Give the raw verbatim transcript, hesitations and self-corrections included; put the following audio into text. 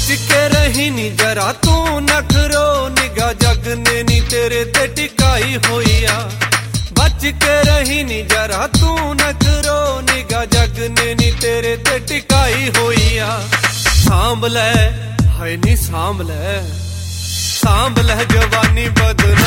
बच के रही नी जरा तू नखरो निगाह जग ने नी तेरे ते टिकाई होई आ बच के रही नी जरा तू नखरो निगाह जग ने नी तेरे ते टिकाई होई आ सांभ लै हाय नी सांभ लै सांभ लै जवानी बदना